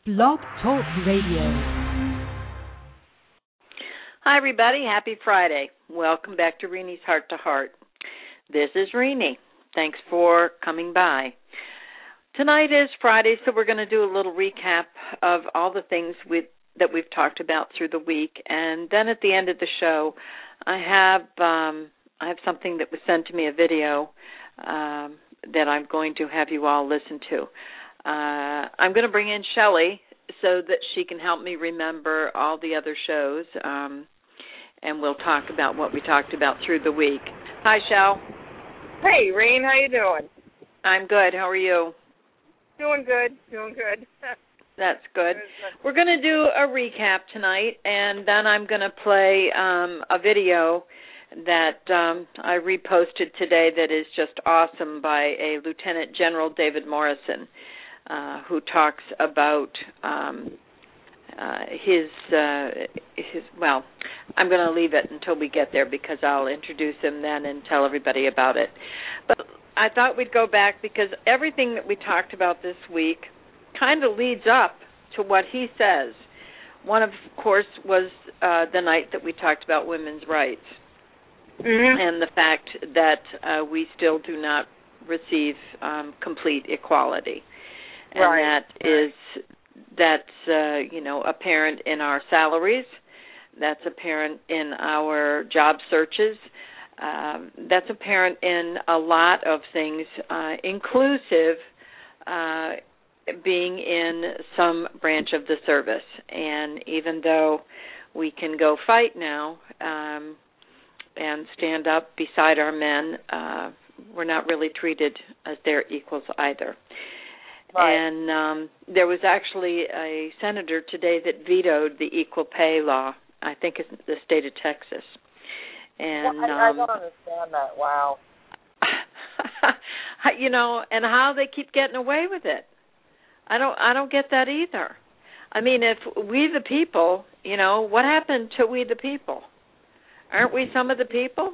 Blog Talk Radio. Hi, everybody. Happy Friday. Welcome back to Renee's Heart to Heart. This is Renee. Thanks for coming by. Tonight is Friday, so we're going to do a little recap of all the things that we've talked about through the week. And then at the end of the show, I have something that was sent to me, a video that I'm going to have you all listen to. I'm going to bring in Shelley so that she can help me remember all the other shows, and we'll talk about what we talked about through the week. Hi, Shell. Hey, Reen, how you doing? I'm good. How are you? Doing good. That's good. We're going to do a recap tonight, and then I'm going to play a video that I reposted today that is just awesome by a Lieutenant General David Morrison, who talks about well, I'm going to leave it until we get there because I'll introduce him then and tell everybody about it. But I thought we'd go back because everything that we talked about this week kind of leads up to what he says. One, of course, was the night that we talked about women's rights. Mm-hmm. And the fact that we still do not receive complete equality. And right. that's apparent in our salaries. That's apparent in our job searches. That's apparent in a lot of things, inclusive being in some branch of the service. And even though we can go fight now and stand up beside our men, we're not really treated as their equals either. Right. And there was actually a senator today that vetoed the equal pay law, I think it's the state of Texas. And I don't understand that. Wow. And how they keep getting away with it. I don't get that either. I mean, if we the people, what happened to we the people? Aren't we some of the people?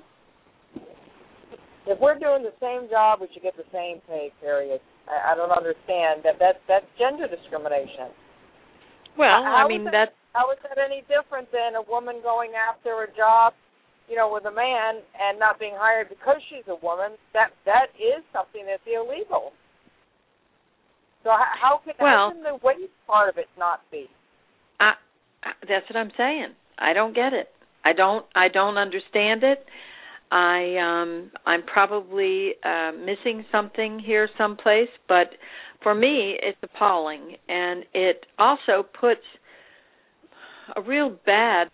If we're doing the same job, we should get the same pay, period. I don't understand. That's gender discrimination. Well, how is that any different than a woman going after a job, with a man and not being hired because she's a woman? That is something that's illegal. So how can the wage part of it not be? That's what I'm saying. I don't get it. I don't understand it. I'm probably missing something here someplace, but for me, it's appalling, and it also puts a real bad,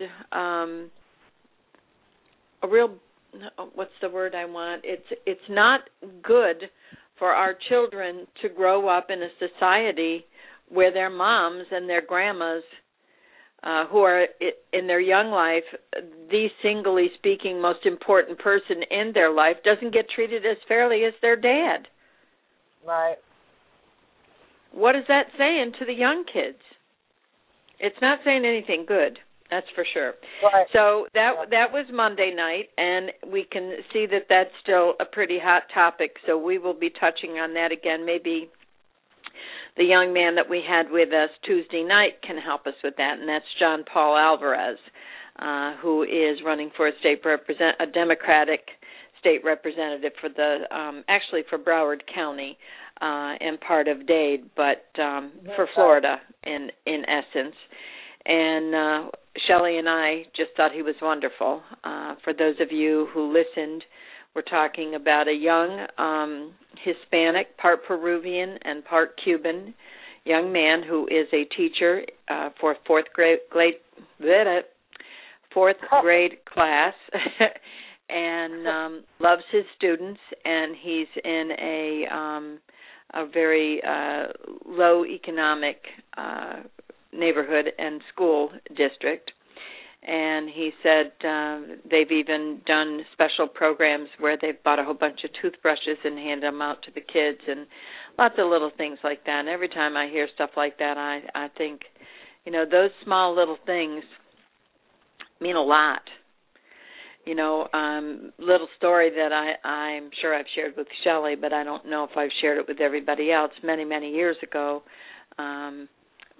what's the word I want? It's not good for our children to grow up in a society where their moms and their grandmas, who are in their young life, the singly speaking most important person in their life, doesn't get treated as fairly as their dad. Right. What is that saying to the young kids? It's not saying anything good, that's for sure. Right. So that was Monday night, and we can see that that's still a pretty hot topic, so we will be touching on that again. Maybe the young man that we had with us Tuesday night can help us with that, and that's John Paul Alvarez, who is running for a Democratic state representative for for Broward County and part of Dade, but for Florida in essence. And Shelley and I just thought he was wonderful. For those of you who listened, we're talking about a young Hispanic, part Peruvian and part Cuban young man who is a teacher for fourth grade class and loves his students, and he's in a very low economic neighborhood and school district. And he said they've even done special programs where they've bought a whole bunch of toothbrushes and handed them out to the kids and lots of little things like that. And every time I hear stuff like that, I think, those small little things mean a lot. Little story that I'm sure I've shared with Shelley, but I don't know if I've shared it with everybody else. Many, many years ago,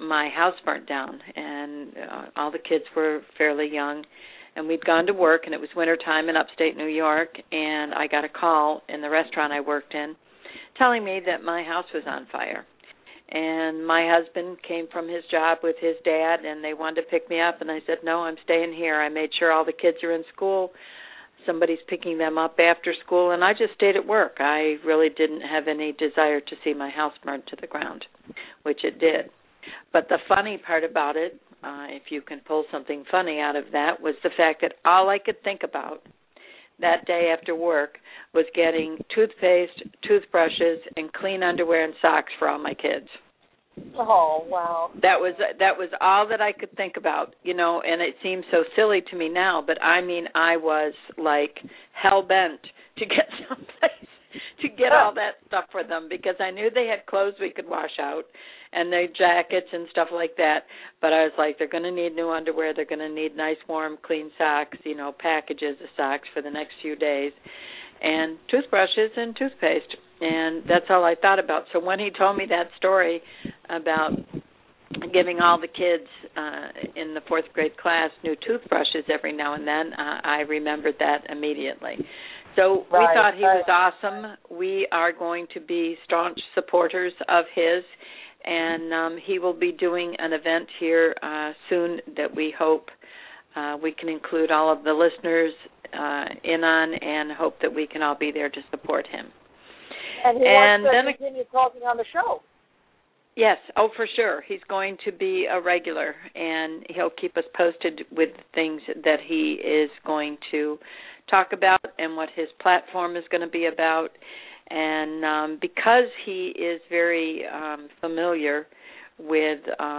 my house burnt down, and all the kids were fairly young, and we'd gone to work, and it was wintertime in upstate New York, and I got a call in the restaurant I worked in telling me that my house was on fire. And my husband came from his job with his dad, and they wanted to pick me up, and I said, no, I'm staying here. I made sure all the kids are in school. Somebody's picking them up after school, and I just stayed at work. I really didn't have any desire to see my house burned to the ground, which it did. But the funny part about it, if you can pull something funny out of that, was the fact that all I could think about that day after work was getting toothpaste, toothbrushes, and clean underwear and socks for all my kids. Oh, wow. That was all that I could think about, and it seems so silly to me now, but I mean, I was like hell-bent to get someplace to get all that stuff for them, because I knew they had clothes we could wash out and their jackets and stuff like that, but I was like, they're going to need new underwear, they're going to need nice, warm, clean socks, packages of socks for the next few days, and toothbrushes and toothpaste. And that's all I thought about. So when he told me that story about giving all the kids in the fourth grade class new toothbrushes every now and then, I remembered that immediately. So we thought he was awesome. We are going to be staunch supporters of his, and he will be doing an event here soon that we hope we can include all of the listeners in on, and hope that we can all be there to support him. And he wants to continue talking on the show. Yes, for sure. He's going to be a regular, and he'll keep us posted with things that he is going to talk about and what his platform is going to be about. And because he is very familiar with,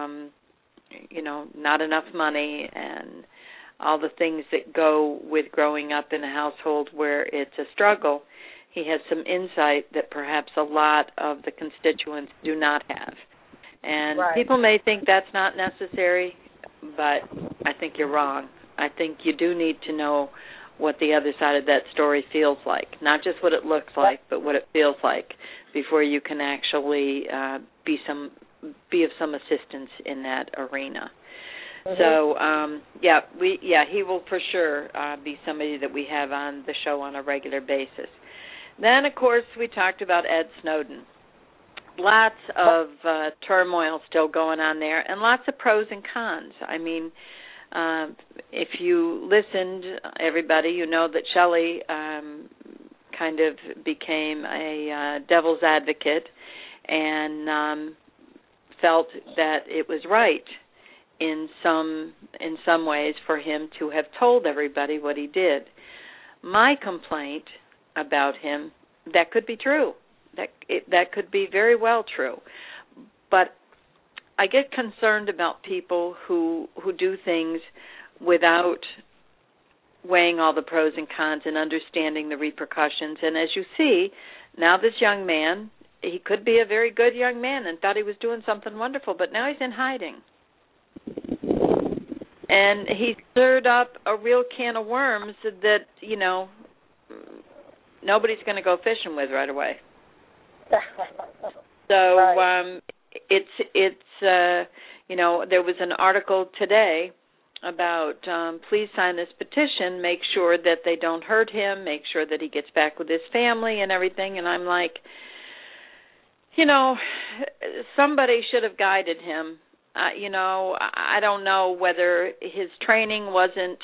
not enough money and all the things that go with growing up in a household where it's a struggle, he has some insight that perhaps a lot of the constituents do not have. And people may think that's not necessary, but I think you're wrong. I think you do need to know what the other side of that story feels like, not just what it looks like, but what it feels like, before you can actually be of some assistance in that arena. Mm-hmm. So, he will for sure be somebody that we have on the show on a regular basis. Then, of course, we talked about Ed Snowden. Lots of turmoil still going on there, and lots of pros and cons. I mean, if you listened, everybody, you know that Shelley kind of became a devil's advocate and felt that it was right in some ways for him to have told everybody what he did. My complaint about him, that could be true. That could be very well true. But I get concerned about people who do things without weighing all the pros and cons and understanding the repercussions. And as you see, now this young man, he could be a very good young man and thought he was doing something wonderful, but now he's in hiding. And he stirred up a real can of worms that, nobody's going to go fishing with right away. So there was an article today about please sign this petition, make sure that they don't hurt him, make sure that he gets back with his family and everything. And I'm like, somebody should have guided him. I don't know whether his training wasn't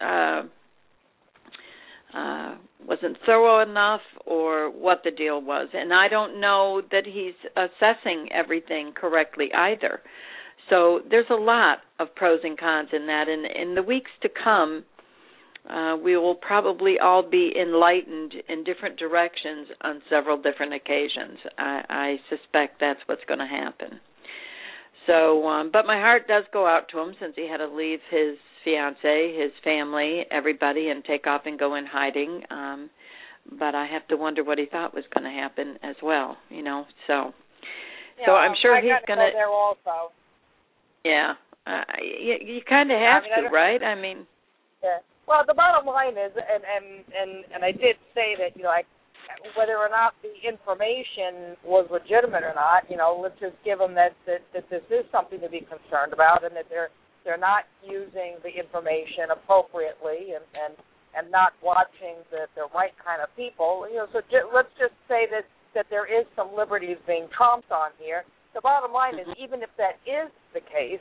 thorough enough or what the deal was. And I don't know that he's assessing everything correctly either. So there's a lot of pros and cons in that. And in the weeks to come, we will probably all be enlightened in different directions on several different occasions. I suspect that's what's going to happen. So, but my heart does go out to him, since he had to leave his fiance, his family, everybody, and take off and go in hiding. But I have to wonder what he thought was going to happen as well, So, I'm sure he's going to go there also. Yeah, you kind of have to, right? Yeah. Well, the bottom line is, and I did say that, I whether or not the information was legitimate or not, let's just give them that this is something to be concerned about, and that they're not using the information appropriately and not watching the right kind of people. So let's just say that there is some liberties being tromped on here. The bottom line is, even if that is the case,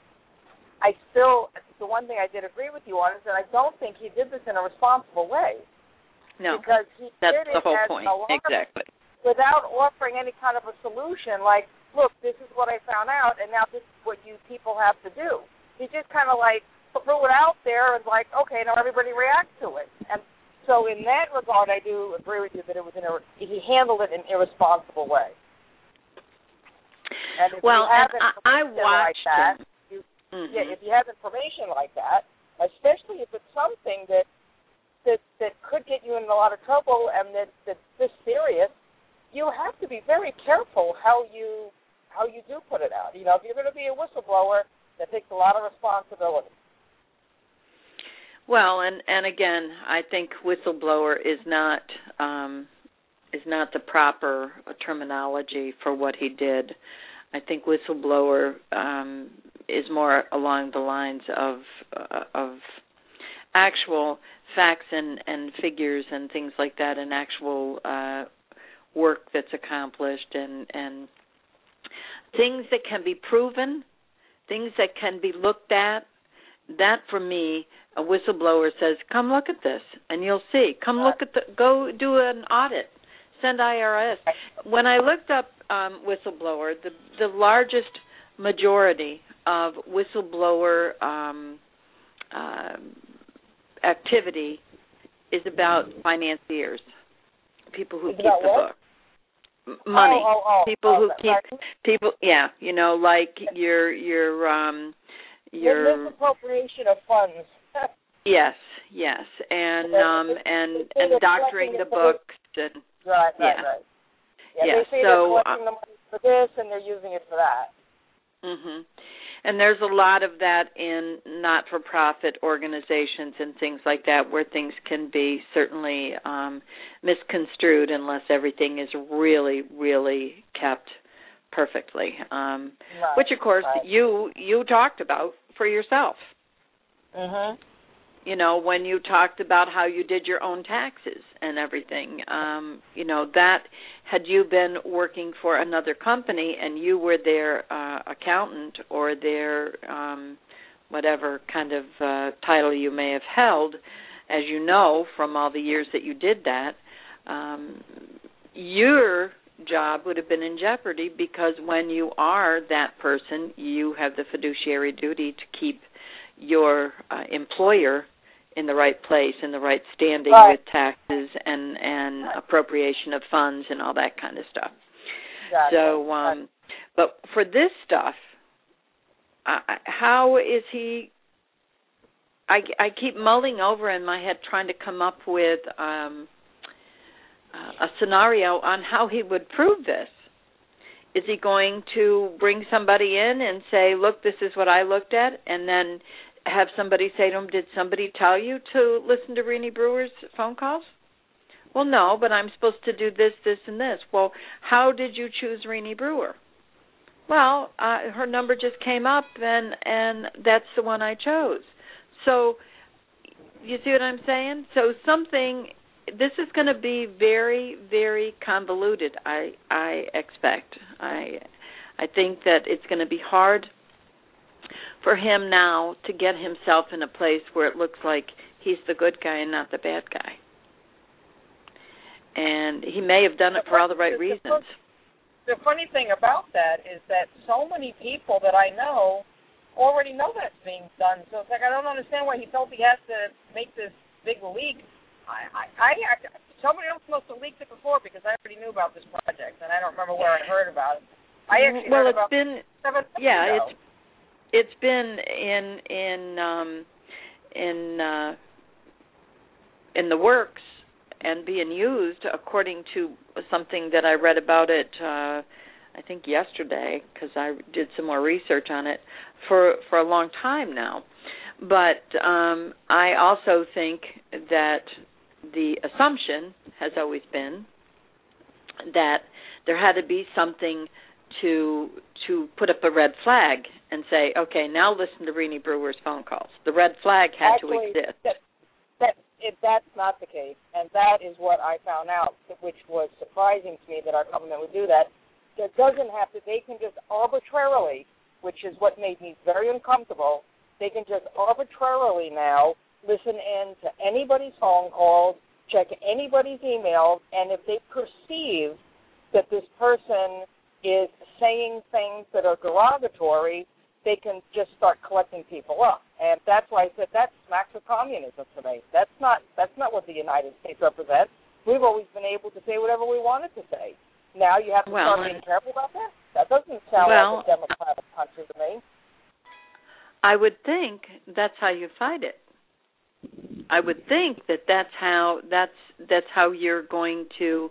the one thing I did agree with you on is that I don't think he did this in a responsible way. No, because he that's did the whole it point. Exactly. Without offering any kind of a solution, like, look, this is what I found out, and now this is what you people have to do. He just kind of threw it out there and okay, now everybody reacts to it. And so in that regard, I do agree with you that he handled it in an irresponsible way. And if I watched him. If you have information like that, especially if it's something that could get you in a lot of trouble and that's this serious, you have to be very careful how you do put it out. If you're going to be a whistleblower, that takes a lot of responsibility. Well, and again, I think whistleblower is not the proper terminology for what he did. I think whistleblower is more along the lines of actual facts and figures and things like that, and actual work that's accomplished, and things that can be proven, things that can be looked at. That, for me, a whistleblower says, come look at this, and you'll see. Come look at go do an audit. Send IRS. When I looked up whistleblower, the largest majority of whistleblower activity is about financiers, people who keep the book, money, people who keep people. Yeah, like your misappropriation of funds. Yes, and doctoring the books and right. Yeah, they say they're collecting the money for this and they're using it for that. Mhm. And there's a lot of that in not-for-profit organizations and things like that, where things can be certainly misconstrued unless everything is really, really kept perfectly. Which, of course, you talked about for yourself. Mhm. When you talked about how you did your own taxes and everything, that had you been working for another company and you were their accountant or their whatever kind of title you may have held, as you know from all the years that you did that, your job would have been in jeopardy, because when you are that person, you have the fiduciary duty to keep your employer in the right place, in the right standing with taxes and appropriation of funds and all that kind of stuff. Exactly. So, but for this stuff, how is he? I keep mulling over in my head trying to come up with a scenario on how he would prove this. Is he going to bring somebody in and say, look, this is what I looked at, and then have somebody say to him, did somebody tell you to listen to Renee Brewer's phone calls? Well, no, but I'm supposed to do this, this, and this. Well, how did you choose Renee Brewer? Well, her number just came up, and that's the one I chose. So you see what I'm saying? So this is going to be very, very convoluted, I expect. I think that it's going to be hard for him now to get himself in a place where it looks like he's the good guy and not the bad guy. And he may have done it for all the right reasons. The funny thing about that is that so many people that I know already know that's being done. So it's like, I don't understand why he felt he has to make this big leak. Somebody else must have leaked it before, because I already knew about this project, and I don't remember where I heard about it. I actually heard about it 7 months ago. It's been in the works and being used, according to something that I read about it, I think yesterday, because I did some more research on it, for a long time now. But I also think that the assumption has always been that there had to be something to put up a red flag and say, okay, now listen to Renee Brewer's phone calls. The red flag had to exist. That's not the case, and that is what I found out, which was surprising to me that our government would do that. It doesn't have to. They can just arbitrarily, which is what made me very uncomfortable, they can just arbitrarily now listen in to anybody's phone calls, check anybody's emails, and if they perceive that this person is saying things that are derogatory, they can just start collecting people up. And that's why I said that smacks of communism to me. That's not what the United States represents. We've always been able to say whatever we wanted to say. Now you have to start being careful about that? That doesn't sound like a democratic country to me. I would think that's how you fight it. I would think that's how you're going to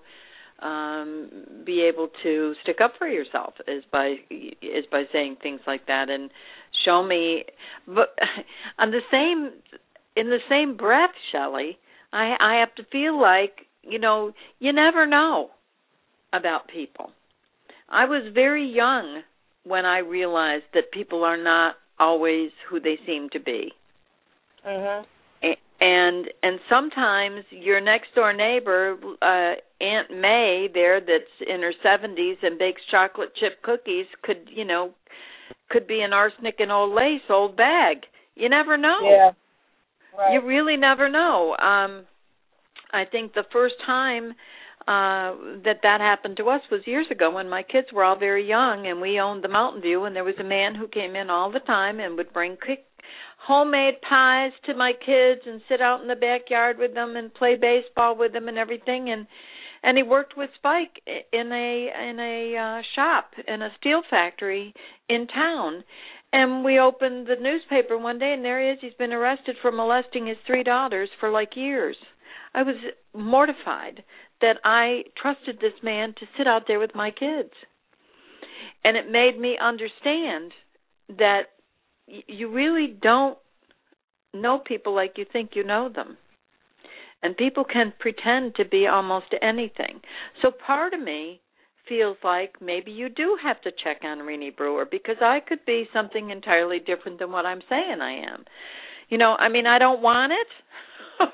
be able to stick up for yourself is by saying things like that and show me. But in the same breath, Shelley, I have to feel like you never know about people. I was very young when I realized that people are not always who they seem to be. Mm-hmm. And sometimes your next door neighbor, Aunt May there, that's in her 70s and bakes chocolate chip cookies, could be an arsenic and old lace old bag. You never know. Yeah. Right. You really never know. I think the first time that happened to us was years ago when my kids were all very young and we owned the Mountain View, and there was a man who came in all the time and would bring homemade pies to my kids and sit out in the backyard with them and play baseball with them and everything, and he worked with Spike in a shop in a steel factory in town. And we opened the newspaper one day and there he is. He's been arrested for molesting his 3 daughters for years. I was mortified that I trusted this man to sit out there with my kids. And it made me understand that you really don't know people like you think you know them. And people can pretend to be almost anything. So part of me feels like maybe you do have to check on Renee Brewer, because I could be something entirely different than what I'm saying I am. I don't want it,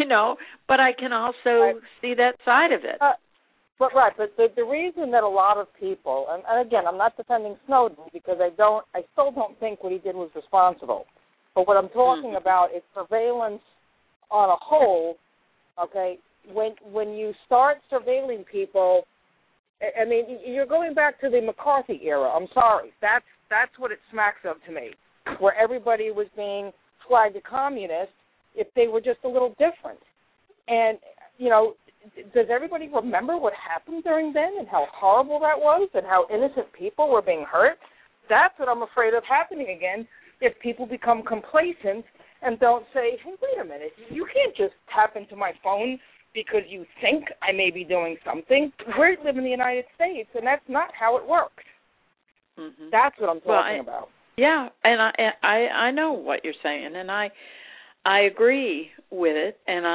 but I can also see that side of it. But the reason that a lot of people, and again, I'm not defending Snowden because I still don't think what he did was responsible. But what I'm talking about is surveillance on a whole. Okay, when you start surveilling people, I mean, you're going back to the McCarthy era. I'm sorry, that's what it smacks of to me, where everybody was being flagged a communist if they were just a little different. And does everybody remember what happened during then and how horrible that was and how innocent people were being hurt? That's what I'm afraid of happening again if people become complacent and don't say, hey, wait a minute, you can't just tap into my phone because you think I may be doing something. We live in the United States, and that's not how it works. Mm-hmm. That's what I'm talking about. Yeah, and I know what you're saying, and I agree with it, and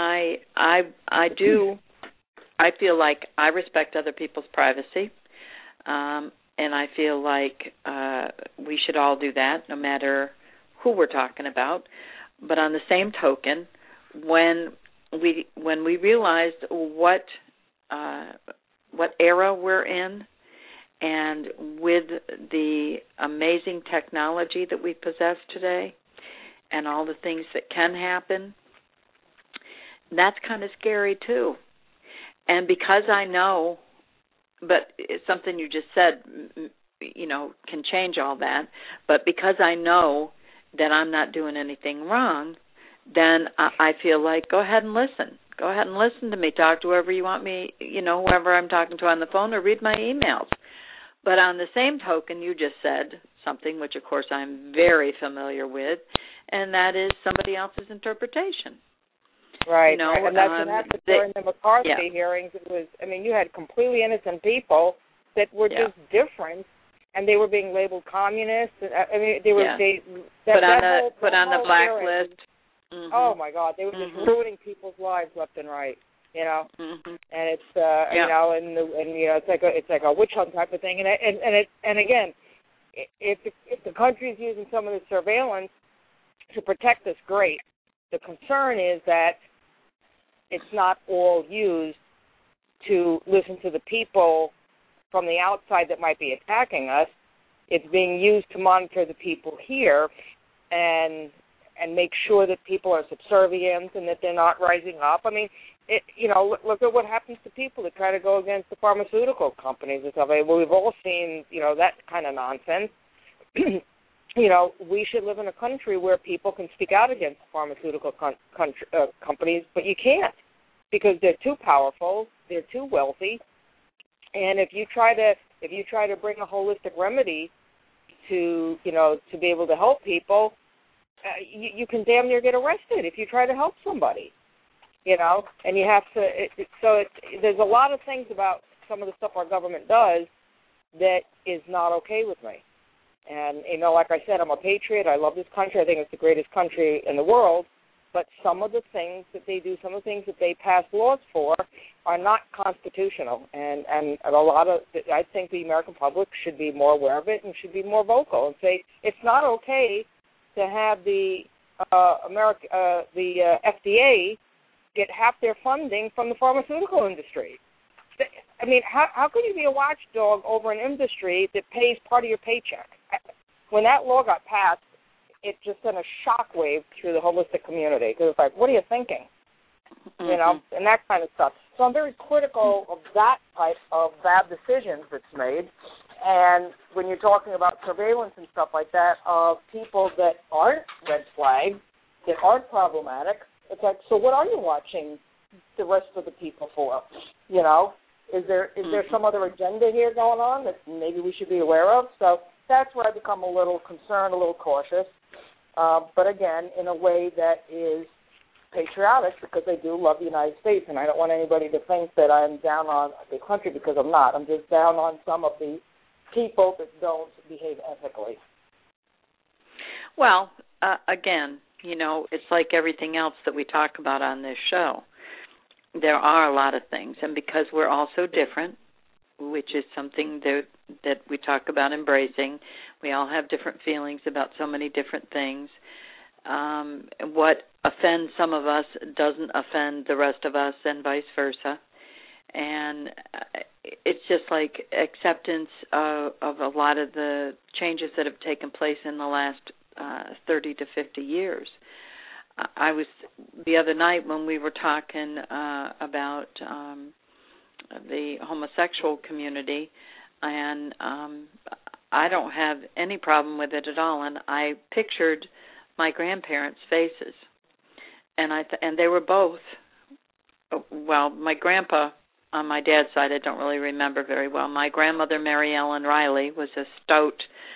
I do. I feel like I respect other people's privacy, and I feel like we should all do that, no matter who we're talking about. But on the same token, when we realized what era we're in, and with the amazing technology that we possess today, and all the things that can happen, that's kind of scary too. And because I know, but it's something you just said, can change all that, but because I know that I'm not doing anything wrong, then I feel like go ahead and listen. Go ahead and listen to me. Talk to whoever you want me, whoever I'm talking to on the phone, or read my emails. But on the same token, you just said something which, of course, I'm very familiar with, and that is somebody else's interpretation. Right, right. And that's what happened during the McCarthy hearings. It was, you had completely innocent people that were just different, and they were being labeled communists. They were put on the blacklist. Mm-hmm. Oh my God, they were just ruining people's lives left and right. you know, mm-hmm. and it's you know, and you know, it's like a witch hunt type of thing, and again, if the country is using some of the surveillance to protect us, great. The concern is that it's not all used to listen to the people from the outside that might be attacking us. It's being used to monitor the people here and make sure that people are subservient and that they're not rising up. I mean, you know, look at what happens to people that try to go against the pharmaceutical companies and stuff. Well, we've all seen, you know, that kind of nonsense. You know, we should live in a country where people can speak out against pharmaceutical companies, but you can't because they're too powerful, they're too wealthy, and if you try to bring a holistic remedy to, you know, to be able to help people, you can damn near get arrested if you try to help somebody, you know, and you have to. There's a lot of things about some of the stuff our government does that is not okay with me. And, you know, like I said, I'm a patriot. I love this country. I think it's the greatest country in the world. But some of the things that they do, some of the things that they pass laws for are not constitutional. And a lot of, I think the American public should be more aware of it and should be more vocal and say it's not okay to have the FDA get half their funding from the pharmaceutical industry. I mean, how could you be a watchdog over an industry that pays part of your paycheck? When that law got passed, it just sent a shockwave through the holistic community because it's like, what are you thinking? Mm-hmm. You know, and that kind of stuff. So I'm very critical of that type of bad decisions that's made. And when you're talking about surveillance and stuff like that of people that aren't red flags, that aren't problematic, it's like, so what are you watching the rest of the people for? You know, is there some other agenda here going on that maybe we should be aware of? So that's where I become a little concerned, a little cautious. But again, in a way that is patriotic because I do love the United States, and I don't want anybody to think that I'm down on the country because I'm not. I'm just down on some of the people that don't behave ethically. Well, again, you know, it's like everything else that we talk about on this show. There are a lot of things, and because we're all so different, which is something that we talk about embracing, we all have different feelings about so many different things. What offends some of us doesn't offend the rest of us, and vice versa. And it's just like acceptance of a lot of the changes that have taken place in the last 30 to 50 years. I was, the other night when we were talking about the homosexual community, and I don't have any problem with it at all, and I pictured my grandparents' faces, and they were both, well, my grandpa on my dad's side I don't really remember very well. My grandmother, Mary Ellen Riley, was a stout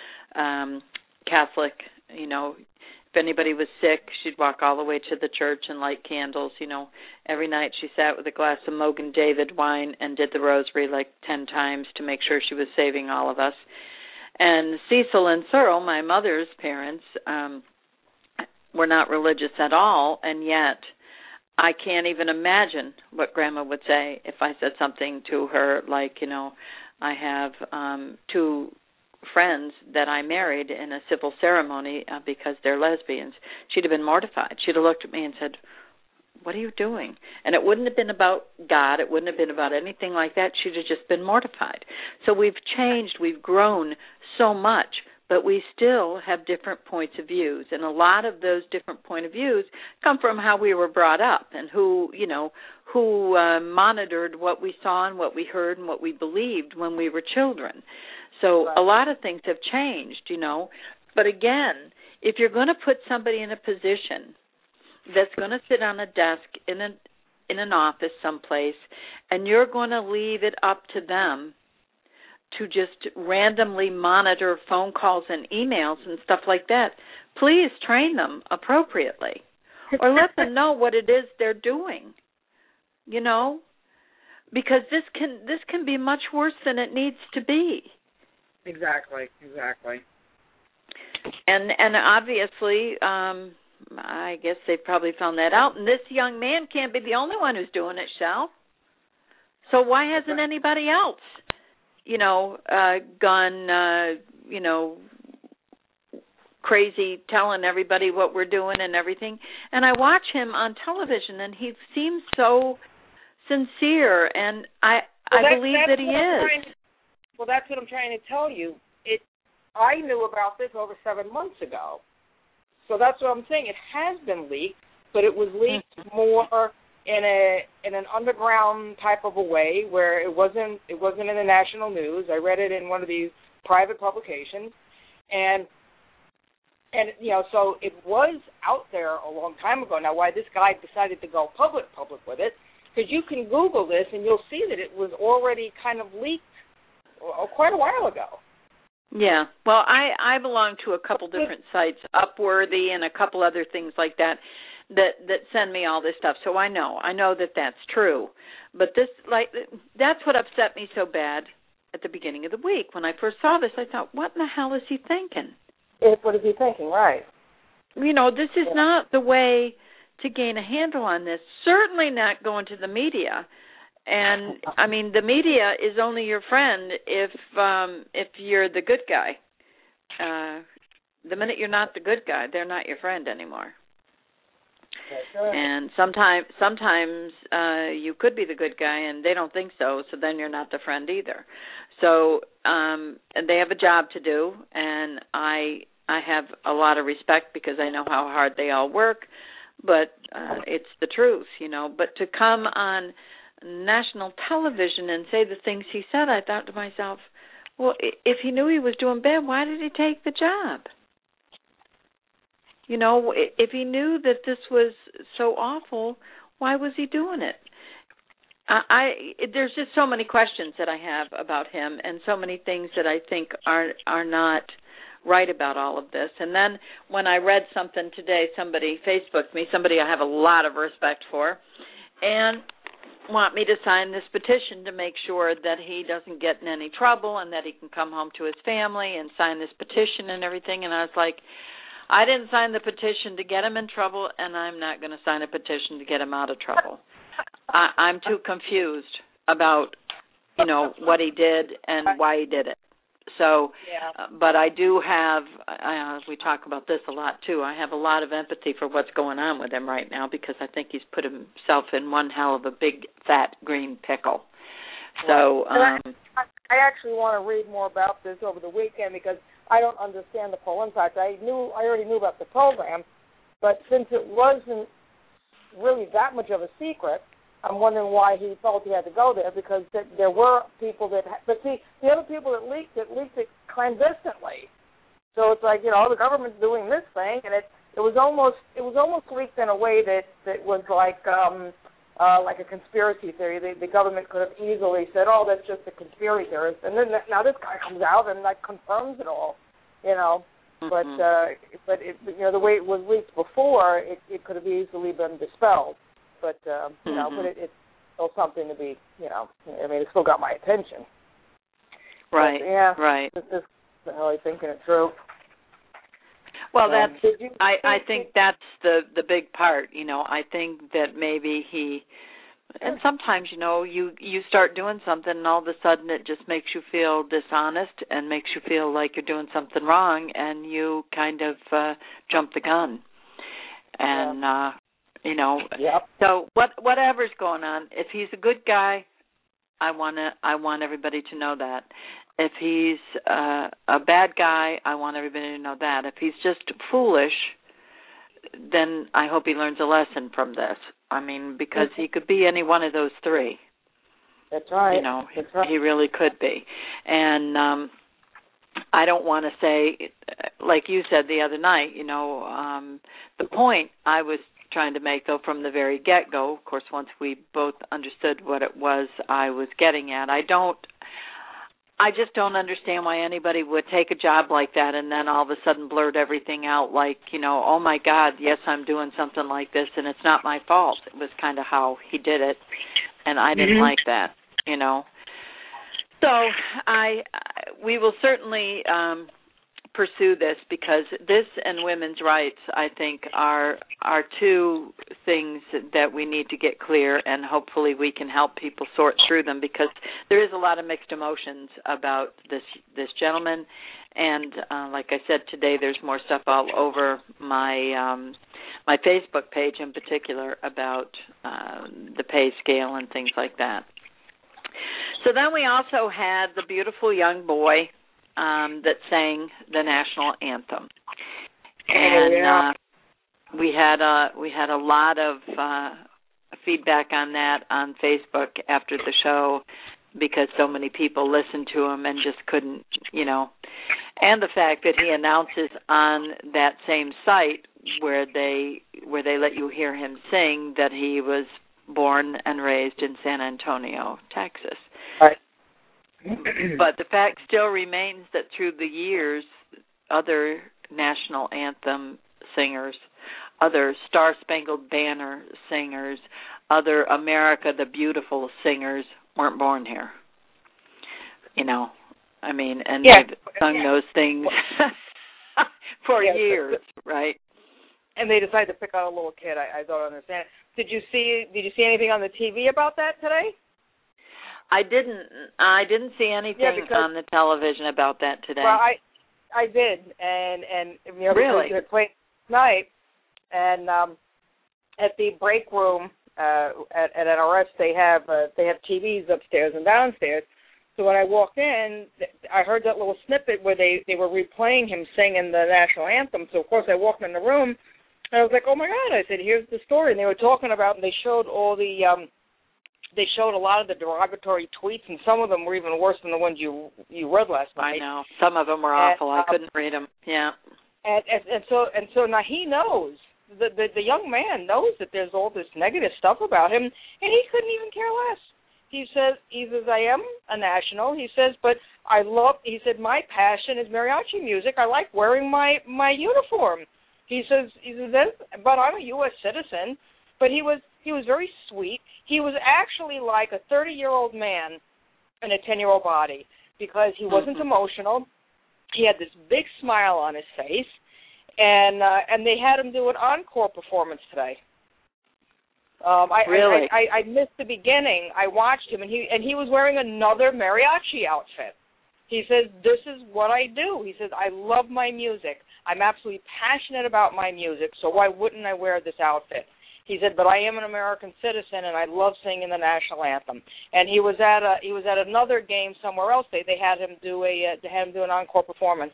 Catholic. You know, if anybody was sick, she'd walk all the way to the church and light candles. You know, every night she sat with a glass of Mogan David wine and did the rosary like 10 times to make sure she was saving all of us. And Cecil and Cyril, my mother's parents, were not religious at all, and yet I can't even imagine what Grandma would say if I said something to her like, you know, I have 2 friends that I married in a civil ceremony because they're lesbians. She'd have been mortified. She'd have looked at me and said, what are you doing? And it wouldn't have been about God. It wouldn't have been about anything like that. She'd have just been mortified. So we've changed. We've grown so much, but we still have different points of views. And a lot of those different point of views come from how we were brought up and who monitored what we saw and what we heard and what we believed when we were children. So a lot of things have changed, you know. But again, if you're going to put somebody in a position that's going to sit on a desk in an office someplace, and you're going to leave it up to them to just randomly monitor phone calls and emails and stuff like that, please train them appropriately or let them know what it is they're doing, you know, because this can be much worse than it needs to be. Exactly. And obviously, I guess they probably found that out. And this young man can't be the only one who's doing it, Shell. So why hasn't anybody else, gone, crazy telling everybody what we're doing and everything? And I watch him on television, and he seems so sincere, and I believe that he is. Well, that's what I'm trying to tell you. I knew about this over 7 months ago. So that's what I'm saying. It has been leaked, but it was leaked more in an underground type of a way where it wasn't in the national news. I read it in one of these private publications, and so it was out there a long time ago. Now, why this guy decided to go public with it, because you can Google this and you'll see that it was already kind of leaked quite a while ago. Yeah. Well, I belong to a couple different sites, Upworthy and a couple other things like that send me all this stuff. So I know that that's true. But that's what upset me so bad at the beginning of the week. When I first saw this, I thought, what in the hell is he thinking? What is he thinking? Right. This is not the way to gain a handle on this. Certainly not going to the media. And I mean, the media is only your friend if you're the good guy. The minute you're not the good guy, they're not your friend anymore. And sometimes you could be the good guy, and they don't think so. So then you're not the friend either. So and they have a job to do, and I have a lot of respect because I know how hard they all work. But it's the truth, But to come on national television and say the things he said, I thought to myself, well, if he knew he was doing bad, why did he take the job? If he knew that this was so awful, why was he doing it? There's just so many questions that I have about him, and so many things that I think are not right about all of this. And then when I read something today, somebody Facebooked me, somebody I have a lot of respect for, and want me to sign this petition to make sure that he doesn't get in any trouble and that he can come home to his family and sign this petition and everything. And I was like, I didn't sign the petition to get him in trouble, and I'm not going to sign a petition to get him out of trouble. I'm too confused about, what he did and why he did it. So, but I do have, we talk about this a lot too, I have a lot of empathy for what's going on with him right now because I think he's put himself in one hell of a big, fat, green pickle. So, I actually want to read more about this over the weekend because I don't understand the full impact. I already knew about the program, but since it wasn't really that much of a secret, I'm wondering why he felt he had to go there because there were people that, but see, the other people that leaked it clandestinely. So it's like, the government's doing this thing, and it was almost leaked in a way that was like a conspiracy theory. The government could have easily said, "Oh, that's just a conspiracy theorist," and then now this guy comes out and confirms it all, Mm-hmm. But the way it was leaked before, it could have easily been dispelled. But but it's still something to be, it still got my attention. Right. But, right. This is really thinking it through. Well, I think that's the big part. I think that maybe he, and sometimes you start doing something and all of a sudden it just makes you feel dishonest and makes you feel like you're doing something wrong, and you kind of jump the gun. And So whatever's going on, if he's a good guy, I want everybody to know that. If he's a bad guy, I want everybody to know that. If he's just foolish, then I hope he learns a lesson from this. I mean, because he could be any one of those three. That's right. That's right. He really could be. And I don't want to say, like you said the other night, the point I was trying to make, though, from the very get-go, of course, once we both understood what it was I was getting at, I just don't understand why anybody would take a job like that and then all of a sudden blurt everything out like, oh, my God, yes, I'm doing something like this, and it's not my fault. It was kind of how he did it, and I didn't like that, So we will certainly pursue this, because this and women's rights, I think, are two things that we need to get clear, and hopefully we can help people sort through them, because there is a lot of mixed emotions about this gentleman. And like I said today, there's more stuff all over my my Facebook page in particular about the pay scale and things like that. So then we also had the beautiful young boy that sang the national anthem, and we had a lot of feedback on that on Facebook after the show, because so many people listened to him and just couldn't, and the fact that he announces on that same site where they let you hear him sing that he was born and raised in San Antonio, Texas. Right. But the fact still remains that through the years, other national anthem singers, other Star-Spangled Banner singers, other America the Beautiful singers weren't born here. They've sung those things for years, right? And they decided to pick out a little kid. I don't understand. Did you see anything on the TV about that today? I didn't see anything on the television about that today. Well, I did, and really, because it played tonight, and at the break room at NRS they have TVs upstairs and downstairs. So when I walked in, I heard that little snippet where they were replaying him singing the national anthem. So of course I walked in the room, and I was like, oh my God! I said, here's the story, and they were talking about, and they showed all the. They showed a lot of the derogatory tweets, and some of them were even worse than the ones you read last night. I know. Some of them were awful. I couldn't read them. Yeah. And so now he knows. The young man knows that there's all this negative stuff about him, and he couldn't even care less. He says, I am a national. He says, but he said, my passion is mariachi music. I like wearing my uniform. He says, but I'm a U.S. citizen. But he was very sweet. He was actually like a 30-year-old man in a 10-year-old body, because he wasn't emotional. He had this big smile on his face, and they had him do an encore performance today. Really? I missed the beginning. I watched him, and he was wearing another mariachi outfit. He says, this is what I do. He says, I love my music. I'm absolutely passionate about my music, so why wouldn't I wear this outfit? He said, but I am an American citizen, and I love singing the national anthem. And he was at another game somewhere else. They had him do an encore performance.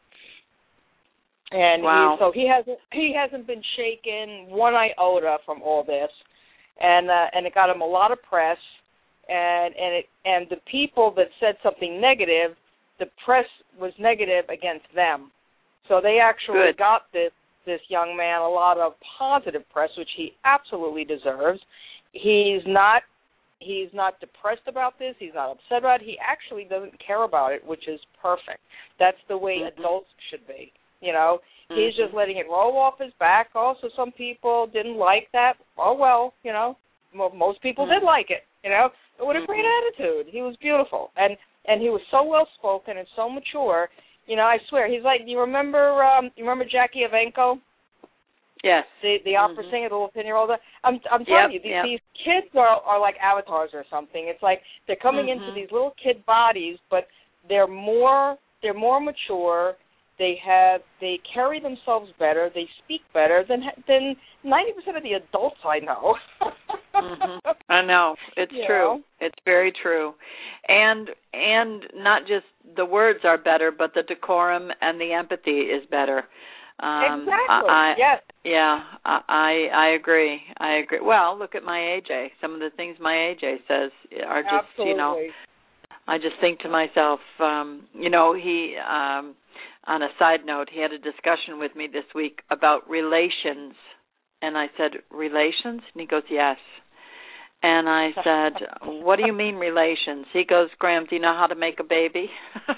And wow. he hasn't been shaken one iota from all this, and it got him a lot of press. And the people that said something negative, the press was negative against them. So they actually got this young man a lot of positive press, which he absolutely deserves. He's not depressed about this. He's not upset about it. He actually doesn't care about it, which is perfect. That's the way adults should be. He's just letting it roll off his back. Also, some people didn't like that. Oh, well, most people did like it, But what a great attitude. He was beautiful. And he was so well-spoken and so mature. I swear, he's like, you remember Jackie Evanko? Yes. The opera singer, the little 10-year-old. I'm telling you, these kids are like avatars or something. It's like they're coming into these little kid bodies, but they're more mature. They carry themselves better. They speak better than 90% of the adults I know. I know. It's true. It's very true. And not just the words are better, but the decorum and the empathy is better. Exactly. Yes. Yeah, I agree. Well, look at my AJ. Some of the things my AJ says are just, absolutely. I just think to myself, he, on a side note, he had a discussion with me this week about relations. And I said, relations? And he goes, yes. And I said, what do you mean relations? He goes, Graham, do you know how to make a baby?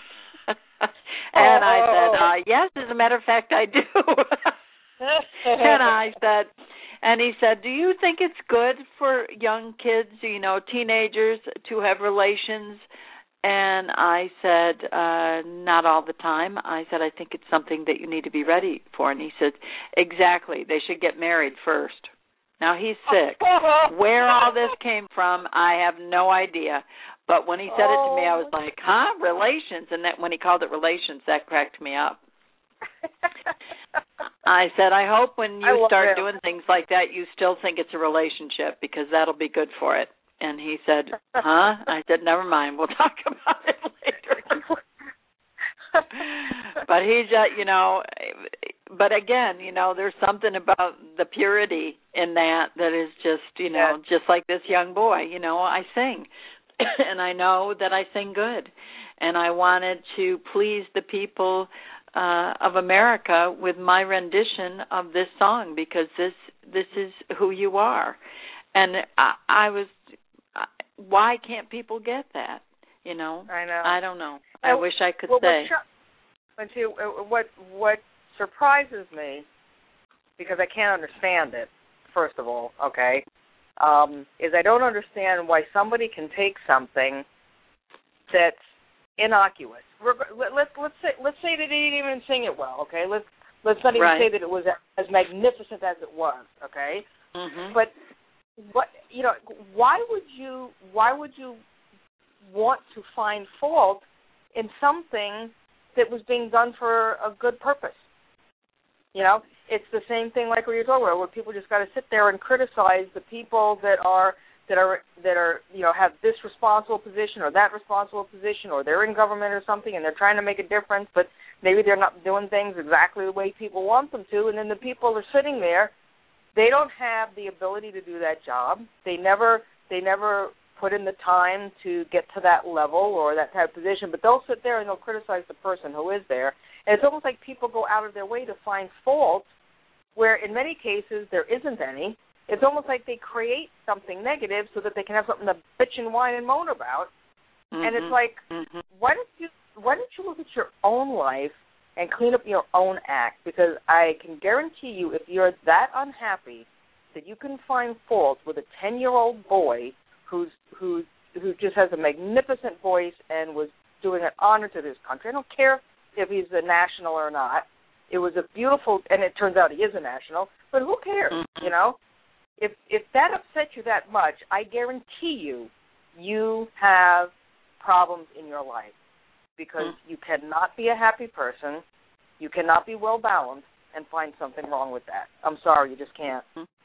And I said, yes, as a matter of fact, I do. And he said, do you think it's good for young kids, teenagers, to have relations And I said, not all the time. I said, I think it's something that you need to be ready for. And he said, exactly. They should get married first. Now, he's sick. Where all this came from, I have no idea. But when he said it to me, I was like, huh? Relations? And that when he called it relations, that cracked me up. I said, I hope when you start doing things like that, you still think it's a relationship, because that'll be good for it. And he said, huh? I said, never mind. We'll talk about it later. But he just, but again, there's something about the purity in that is just, just like this young boy, I sing. And I know that I sing good. And I wanted to please the people of America with my rendition of this song, because this is who you are. And I was, why can't people get that? I know. I don't know. I wish I could say. What surprises me, because I can't understand it, first of all, okay, is I don't understand why somebody can take something that's innocuous. Let's say that he didn't even sing it well, okay? Let's not even say that it was as magnificent as it was, okay? Mm-hmm. But why would you want to find fault in something that was being done for a good purpose? It's the same thing like what you're talking about, where people just got to sit there and criticize the people that are have this responsible position or that responsible position, or they're in government or something and they're trying to make a difference, but maybe they're not doing things exactly the way people want them to, and then the people are sitting there. They don't have the ability to do that job. They never put in the time to get to that level or that type of position, but they'll sit there and they'll criticize the person who is there. And it's almost like people go out of their way to find fault where in many cases there isn't any. It's almost like they create something negative so that they can have something to bitch and whine and moan about. Mm-hmm. And it's like, why don't you look at your own life and clean up your own act? Because I can guarantee you, if you're that unhappy that you can find fault with a 10-year-old boy who just has a magnificent voice and was doing an honor to this country. I don't care if he's a national or not. It was a beautiful, and it turns out he is a national, but who cares, If that upsets you that much, I guarantee you have problems in your life, because you cannot be a happy person, you cannot be well-balanced, and find something wrong with that. I'm sorry, you just can't.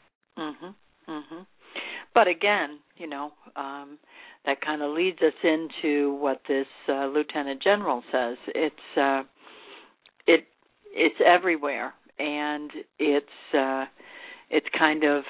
But again, that kind of leads us into what this Lieutenant General says. It's everywhere, and it's kind of.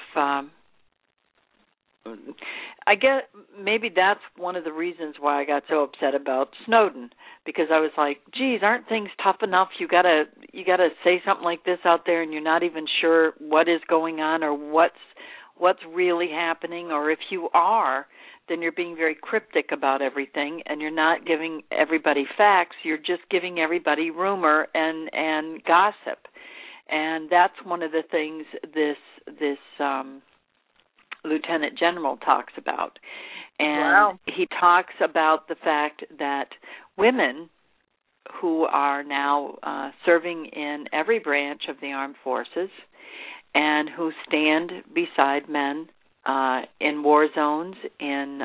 I guess maybe that's one of the reasons why I got so upset about Snowden, because I was like, geez, aren't things tough enough? You gotta say something like this out there, and you're not even sure what is going on or what's really happening, or if you are, then you're being very cryptic about everything, and you're not giving everybody facts. You're just giving everybody rumor and gossip, and that's one of the things this Lieutenant General talks about. And he talks about the fact that women who are now serving in every branch of the armed forces and who stand beside men in war zones, in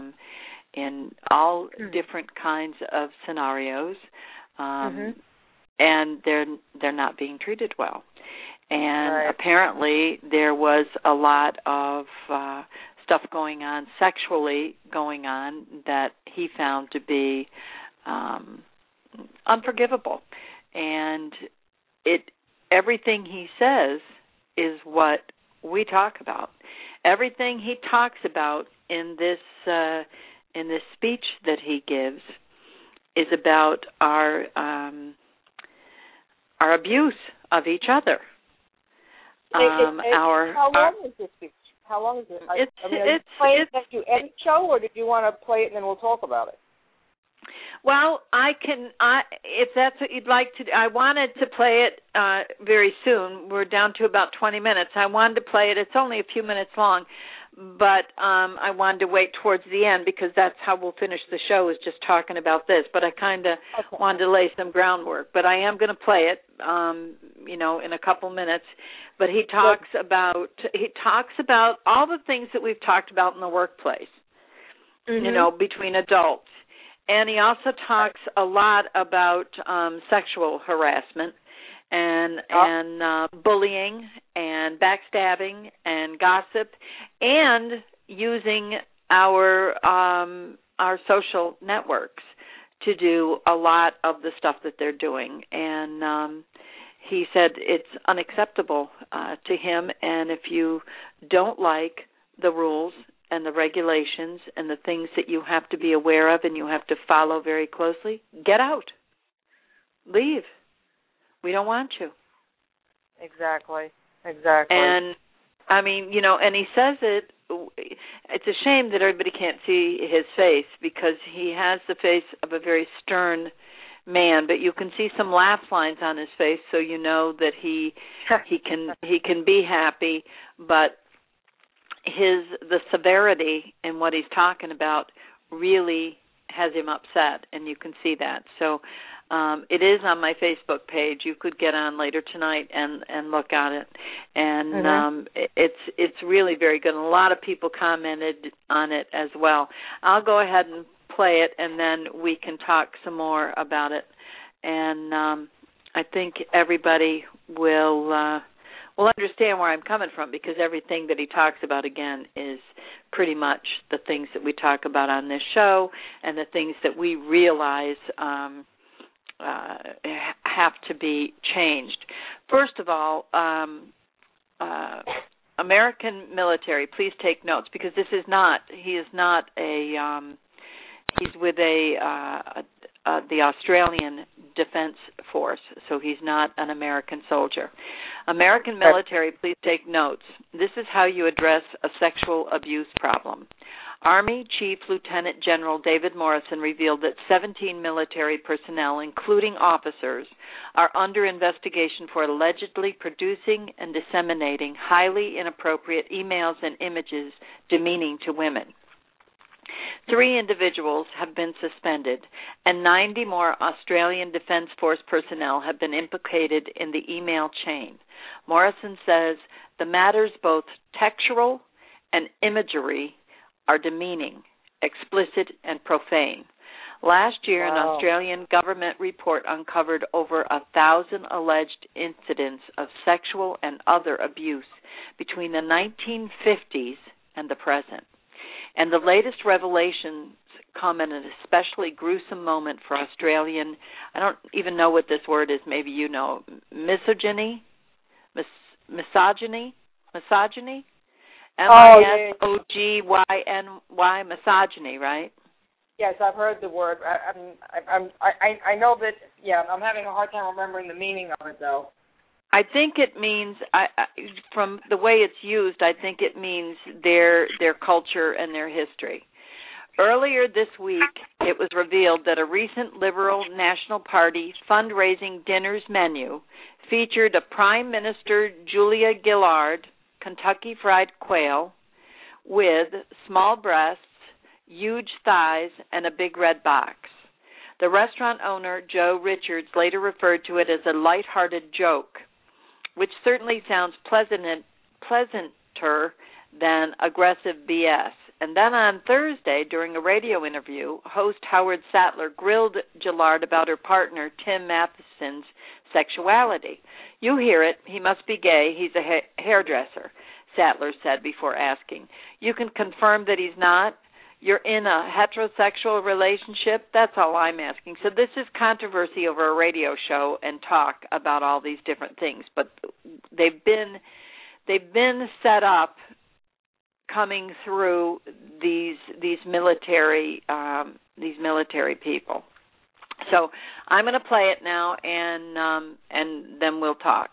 all different kinds of scenarios, and they're not being treated well. And apparently there was a lot of stuff going on, sexually going on, that he found to be unforgivable. And everything he says is what we talk about. Everything he talks about in this speech that he gives is about our abuse of each other. How long is this speech? How long is it? Did you edit the show, or did you want to play it and then we'll talk about it? Well, if that's what you'd like to do. I wanted to play it very soon. We're down to about 20 minutes. I wanted to play it. It's only a few minutes long, but I wanted to wait towards the end because that's how we'll finish the show, is just talking about this. But I kind of wanted to lay some groundwork. But I am going to play it, in a couple minutes. But he talks about all the things that we've talked about in the workplace, between adults. And he also talks a lot about sexual harassment and bullying and backstabbing and gossip, and using our social networks to do a lot of the stuff that they're doing. And he said it's unacceptable to him, and if you don't like the rules and the regulations and the things that you have to be aware of and you have to follow very closely, get out. Leave. We don't want you. Exactly. And, I mean, and he says it's a shame that everybody can't see his face, because he has the face of a very stern man, but you can see some laugh lines on his face, so you know that he can be happy, but the severity in what he's talking about really has him upset, and you can see that. So it is on my Facebook page. You could get on later tonight and look at it, and it's really very good. And a lot of people commented on it as well. I'll go ahead and play it, and then we can talk some more about it. And I think everybody will understand where I'm coming from, because everything that he talks about, again, is pretty much the things that we talk about on this show and the things that we realize have to be changed. First of all, American military, please take notes, because he is not he's with the Australian Defense Force, so he's not an American soldier. American military, please take notes. This is how you address a sexual abuse problem. Army Chief Lieutenant General David Morrison revealed that 17 military personnel, including officers, are under investigation for allegedly producing and disseminating highly inappropriate emails and images demeaning to women. 3 individuals have been suspended, and 90 more Australian Defence Force personnel have been implicated in the email chain. Morrison says the matters, both textual and imagery, are demeaning, explicit, and profane. Last year, an Australian government report uncovered over 1,000 alleged incidents of sexual and other abuse between the 1950s and the present. And the latest revelations come in an especially gruesome moment for Australian, I don't even know what this word is, maybe you know, misogyny? Misogyny? M-I-S-O-G-Y-N-Y, misogyny, right? Yes, I've heard the word. I know that, I'm having a hard time remembering the meaning of it, though. I think it means, from the way it's used, I think it means their culture and their history. Earlier this week, it was revealed that a recent Liberal National Party fundraising dinner's menu featured a Prime Minister Julia Gillard Kentucky Fried Quail with small breasts, huge thighs, and a big red box. The restaurant owner, Joe Richards, later referred to it as a lighthearted joke, which certainly sounds pleasanter than aggressive BS. And then on Thursday, during a radio interview, host Howard Sattler grilled Gillard about her partner, Tim Matheson's sexuality. You hear it. He must be gay. He's a hairdresser, Sattler said before asking. You can confirm that he's not? You're in a heterosexual relationship? That's all I'm asking. So this is controversy over a radio show and talk about all these different things. But they've been set up coming through these military people. So I'm going to play it now, and then we'll talk.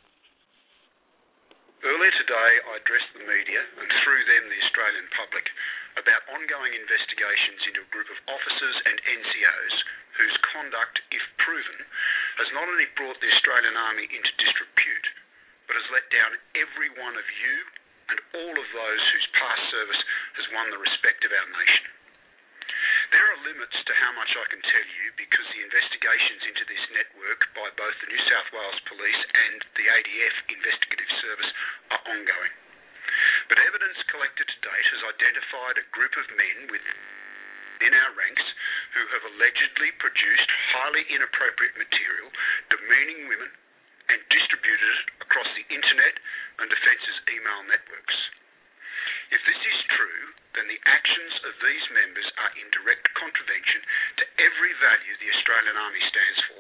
Earlier today, I addressed the media, and through them the Australian public, about ongoing investigations into a group of officers and NCOs whose conduct, if proven, has not only brought the Australian Army into disrepute, but has let down every one of you and all of those whose past service has won the respect of our nation. There are limits to how much I can tell you because the investigations into this network by both the New South Wales Police and the ADF Investigative Service are ongoing. But evidence collected to date has identified a group of men within our ranks who have allegedly produced highly inappropriate material demeaning women and distributed it across the internet and Defence's email networks. If this is true, then the actions of these members are in direct contravention to every value the Australian Army stands for.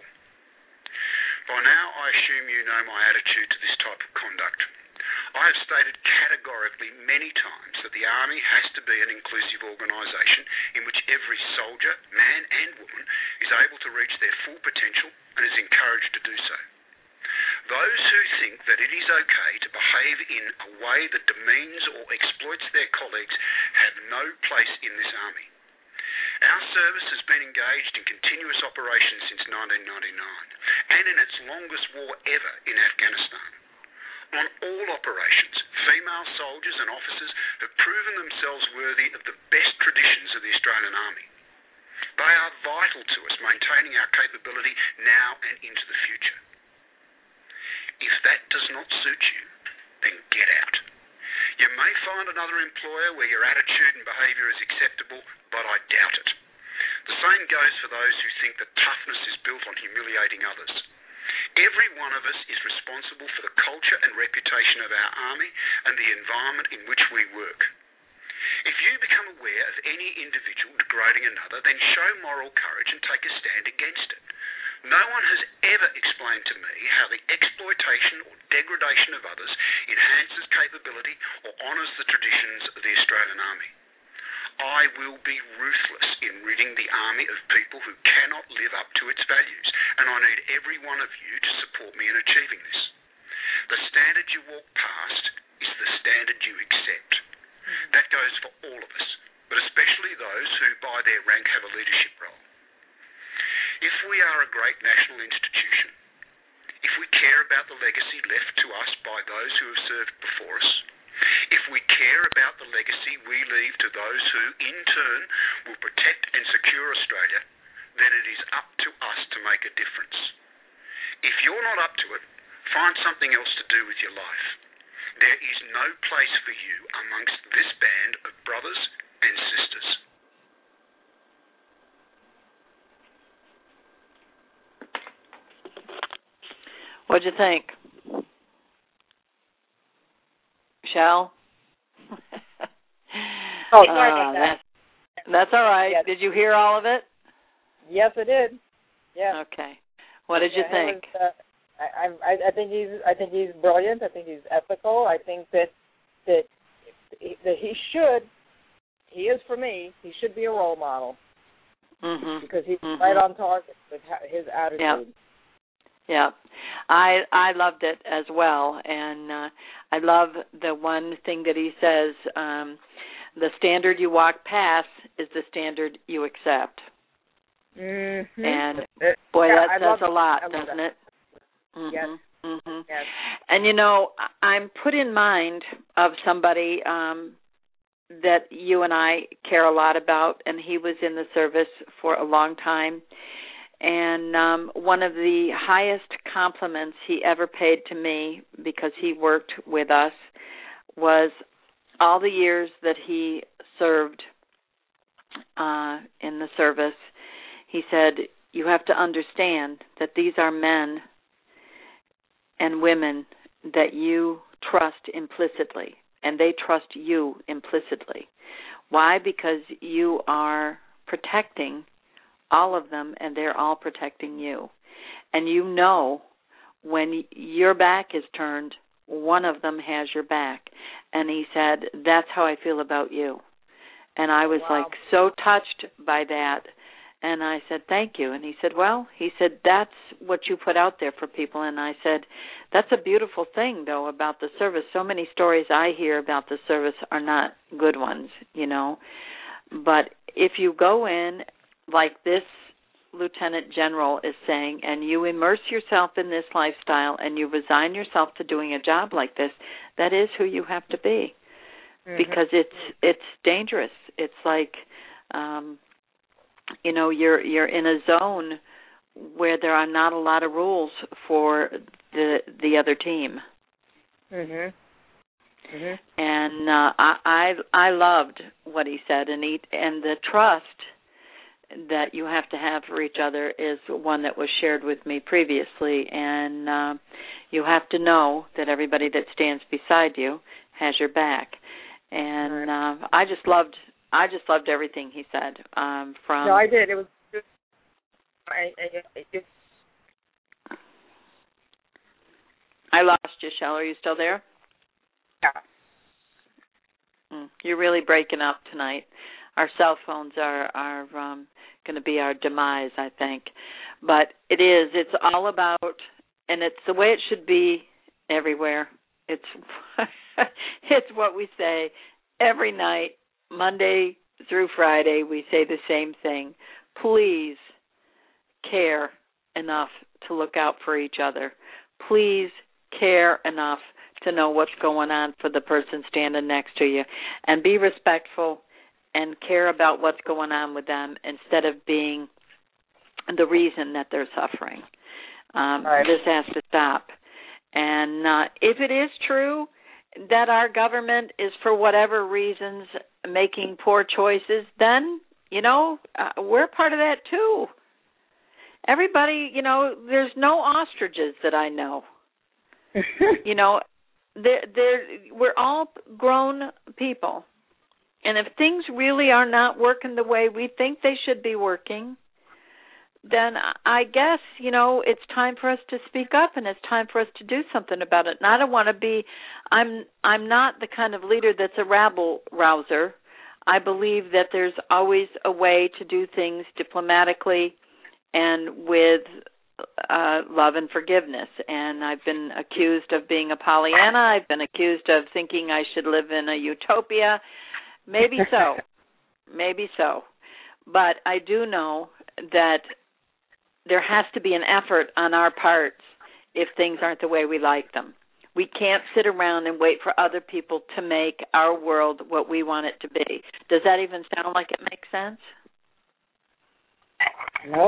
By now, I assume you know my attitude to this type of conduct. I have stated categorically many times that the Army has to be an inclusive organisation in which every soldier, man and woman, is able to reach their full potential and is encouraged to do so. Those who think that it is okay to behave in a way that demeans or exploits their colleagues have no place in this Army. Our service has been engaged in continuous operations since 1999 and in its longest war ever in Afghanistan. On all operations, female soldiers and officers have proven themselves worthy of the best traditions of the Australian Army. They are vital to us maintaining our capability now and into the future. If that does not suit you, then get out. You may find another employer where your attitude and behaviour is acceptable, but I doubt it. The same goes for those who think that toughness is built on humiliating others. Every one of us is responsible for the culture and reputation of our Army and the environment in which we work. If you become aware of any individual degrading another, then show moral courage and take a stand against it. No one has ever explained to me how the exploitation or degradation of others enhances capability or honours the traditions of the Australian Army. I will be ruthless in ridding the Army of people who cannot live up to its values, and I need every one of you to support me in achieving this. The standard you walk past is the standard you accept. That goes for all of us, but especially those who, by their rank, have a leadership role. If we are a great national institution, if we care about the legacy left to us by those who have served before us, if we care about the legacy we leave to those who, in turn, will protect and secure Australia, then it is up to us to make a difference. If you're not up to it, find something else to do with your life. There is no place for you amongst this band of brothers and sisters. What'd you think? Michelle? Oh, sorry about that. That's all right. Yes. Did you hear all of it? Yes, I did. Yeah. Okay. What did you think? I think he's brilliant. I think he's ethical. I think that he is for me. He should be a role model because he's right on target with his attitude. Yep. Yeah, I loved it as well, and I love the one thing that he says, the standard you walk past is the standard you accept. Mm-hmm. And, boy, that says a lot, doesn't it? Mm-hmm. Yes. Mm-hmm. Yes. And, you know, I'm put in mind of somebody that you and I care a lot about, and he was in the service for a long time. And one of the highest compliments he ever paid to me, because he worked with us, was all the years that he served in the service. He said, you have to understand that these are men and women that you trust implicitly, and they trust you implicitly. Why? Because you are protecting all of them, and they're all protecting you. And you know when your back is turned, one of them has your back. And he said, that's how I feel about you. And I was like so touched by that. And I said, thank you. And he said, that's what you put out there for people. And I said, that's a beautiful thing, though, about the service. So many stories I hear about the service are not good ones, you know. But if you go in like this lieutenant general is saying, and you immerse yourself in this lifestyle and you resign yourself to doing a job like this, that is who you have to be. Because it's dangerous. It's like, you're in a zone where there are not a lot of rules for the other team. And I loved what he said, and the trust that you have to have for each other is one that was shared with me previously, and you have to know that everybody that stands beside you has your back. And I just loved everything he said. No, I did. It was. I lost you, Shell. Are you still there? Yeah. You're really breaking up tonight. Our cell phones are going to be our demise, I think. But it is. It's all about, and it's the way it should be everywhere. It's it's what we say every night, Monday through Friday. We say the same thing. Please care enough to look out for each other. Please care enough to know what's going on for the person standing next to you, and be respectful and care about what's going on with them instead of being the reason that they're suffering. This has to stop. And if it is true that our government is, for whatever reasons, making poor choices, then, we're part of that too. Everybody, there's no ostriches that I know. We're all grown people. And if things really are not working the way we think they should be working, then I guess, it's time for us to speak up, and it's time for us to do something about it. And I don't want to be, I'm not the kind of leader that's a rabble-rouser. I believe that there's always a way to do things diplomatically and with love and forgiveness. And I've been accused of being a Pollyanna. I've been accused of thinking I should live in a utopia. Maybe so. Maybe so. But I do know that there has to be an effort on our parts if things aren't the way we like them. We can't sit around and wait for other people to make our world what we want it to be. Does that even sound like it makes sense? Nope.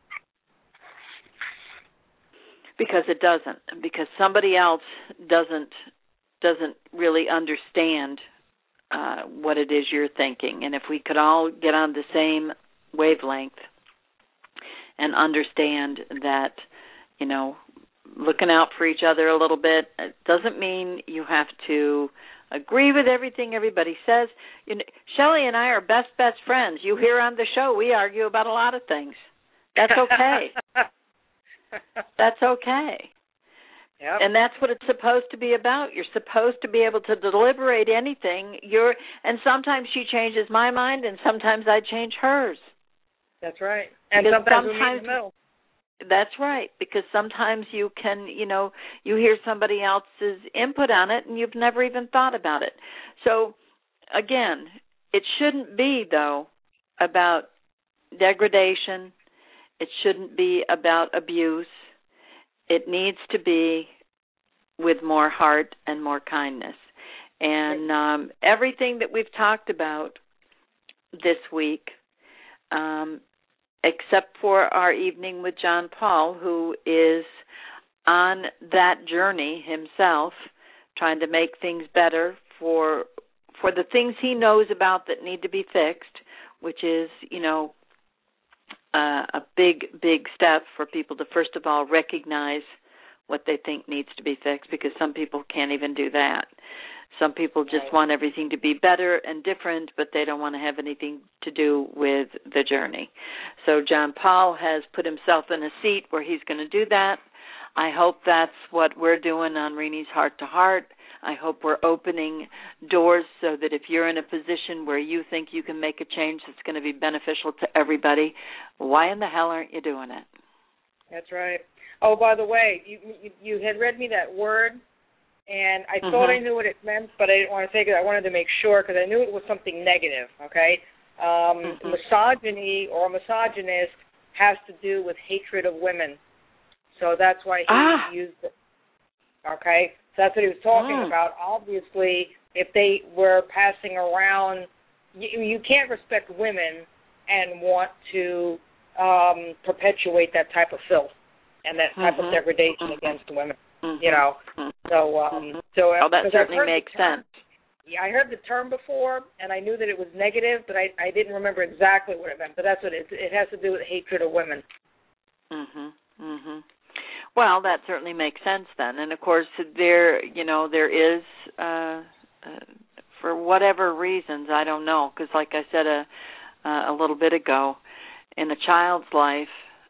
Because it doesn't. Because somebody else doesn't really understand what it is you're thinking. And if we could all get on the same wavelength and understand that, looking out for each other a little bit, it doesn't mean you have to agree with everything everybody says. Shelley and I are best friends. You hear on the show, we argue about a lot of things. That's okay. That's okay. Yep. And that's what it's supposed to be about. You're supposed to be able to deliberate anything. And sometimes she changes my mind, and sometimes I change hers. That's right. And sometimes we meet in the middle. That's right, because sometimes you can, you hear somebody else's input on it, and you've never even thought about it. So, again, it shouldn't be, though, about degradation. It shouldn't be about abuse. It needs to be with more heart and more kindness. And everything that we've talked about this week, except for our evening with John Paul, who is on that journey himself, trying to make things better for the things he knows about that need to be fixed, which is, a big step for people to, first of all, recognize what they think needs to be fixed, because some people can't even do that. Some people just want everything to be better and different, but they don't want to have anything to do with the journey. So John Paul has put himself in a seat where he's going to do that. I hope that's what we're doing on Renee's Heart to Heart. I hope we're opening doors so that if you're in a position where you think you can make a change that's going to be beneficial to everybody, why in the hell aren't you doing it? That's right. Oh, by the way, you had read me that word, and I thought I knew what it meant, but I didn't want to say it. I wanted to make sure, because I knew it was something negative, okay? Misogyny or misogynist has to do with hatred of women. So that's why he used it. Okay? So that's what he was talking about. Obviously, if they were passing around, you can't respect women and want to perpetuate that type of filth and that type of degradation against women. You know, so that certainly makes sense. Yeah, I heard the term before, and I knew that it was negative, but I didn't remember exactly what it meant. But that's what it is. It has to do with hatred of women. Well, that certainly makes sense then. And of course, there is for whatever reasons, I don't know, because like I said a little bit ago, in a child's life,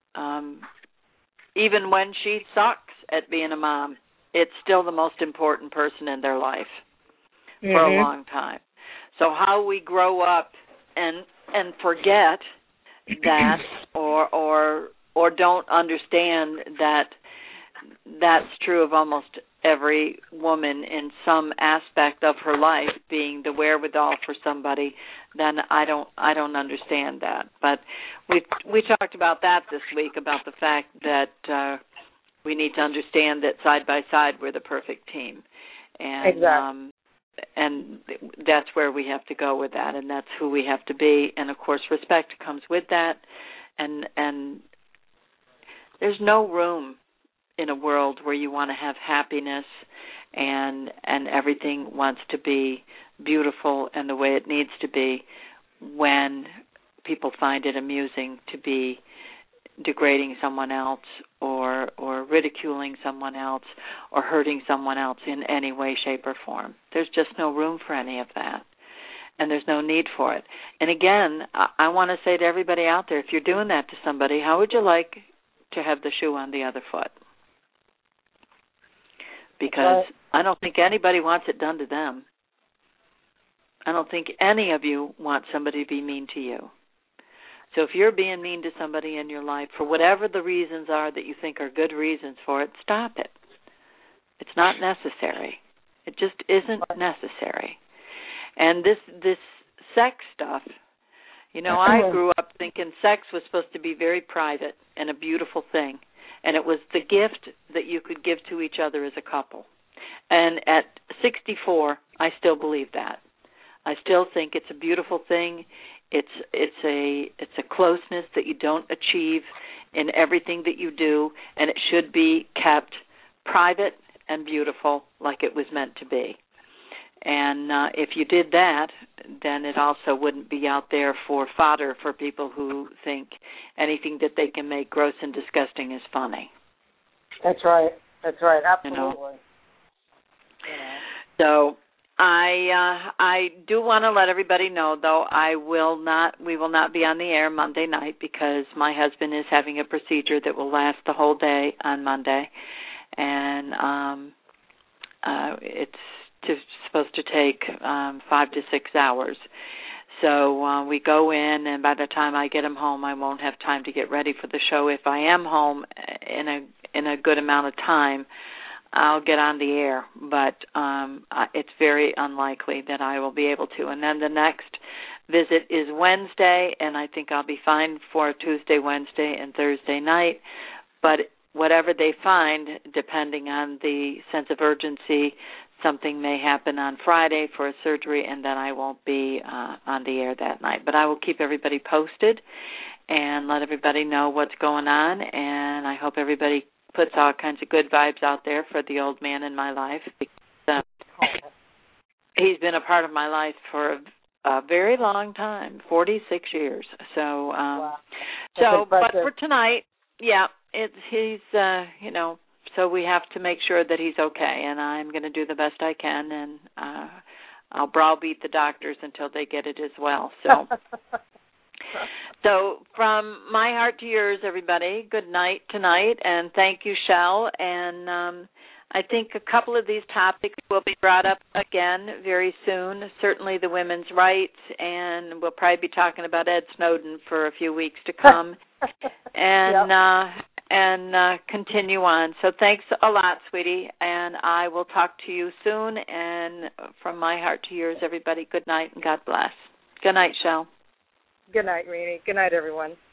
even when she sucks at being a mom, it's still the most important person in their life for a long time. So how we grow up and forget that or don't understand that that's true of almost every woman in some aspect of her life, being the wherewithal for somebody, then I don't understand that. But we talked about that this week, about the fact that we need to understand that side by side we're the perfect team. And exactly. And that's where we have to go with that, and that's who we have to be. And of course, respect comes with that. And there's no room in a world where you want to have happiness and everything wants to be beautiful and the way it needs to be when people find it amusing to be degrading someone else or ridiculing someone else or hurting someone else in any way, shape, or form. There's just no room for any of that, and there's no need for it. And again, I want to say to everybody out there, if you're doing that to somebody, how would you like to have the shoe on the other foot? Because I don't think anybody wants it done to them. I don't think any of you want somebody to be mean to you. So if you're being mean to somebody in your life, for whatever the reasons are that you think are good reasons for it, stop it. It's not necessary. It just isn't necessary. And this sex stuff, I grew up thinking sex was supposed to be very private and a beautiful thing. And it was the gift that you could give to each other as a couple. And at 64, I still believe that. I still think it's a beautiful thing. It's a closeness that you don't achieve in everything that you do, and it should be kept private and beautiful like it was meant to be. And if you did that, then it also wouldn't be out there for fodder for people who think anything that they can make gross and disgusting is funny. That's right. Absolutely. So I do want to let everybody know, though, we will not be on the air Monday night because my husband is having a procedure that will last the whole day on Monday, and it's supposed to take 5 to 6 hours. So we go in, and by the time I get him home, I won't have time to get ready for the show. If I am home in a good amount of time, I'll get on the air, but it's very unlikely that I will be able to. And then the next visit is Wednesday, and I think I'll be fine for Tuesday, Wednesday, and Thursday night. But whatever they find, depending on the sense of urgency, something may happen on Friday for a surgery, and then I won't be on the air that night. But I will keep everybody posted and let everybody know what's going on, and I hope everybody puts all kinds of good vibes out there for the old man in my life. Because, he's been a part of my life for a very long time, 46 years. So, wow. But for tonight, he's so we have to make sure that he's okay, and I'm going to do the best I can, and I'll browbeat the doctors until they get it as well. So. So from my heart to yours, everybody, good night tonight, and thank you, Shell. And I think a couple of these topics will be brought up again very soon, certainly the women's rights, and we'll probably be talking about Ed Snowden for a few weeks to come, and continue on. So thanks a lot, sweetie, and I will talk to you soon. And from my heart to yours, everybody, good night and God bless. Good night, Shell. Good night, Renee. Good night, everyone.